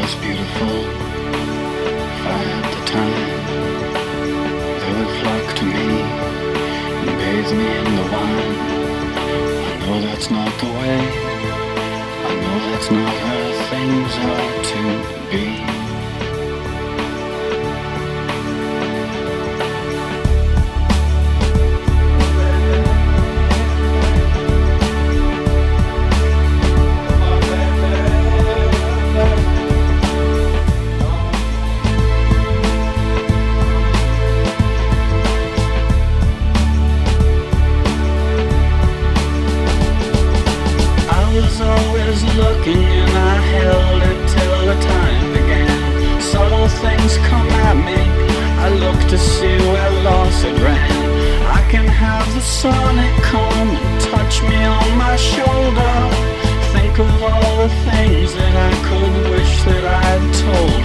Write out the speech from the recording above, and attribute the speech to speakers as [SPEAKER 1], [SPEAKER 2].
[SPEAKER 1] was beautiful. If I had the time, they would flock to me and bathe me in the wine. I know that's not the way. I know that's not how things are to be. Always looking and I held it till the time began. Subtle things come at me, I look to see where loss had ran. I can have the sonic come and touch me on my shoulder. Think of all the things that I could wish that I'd told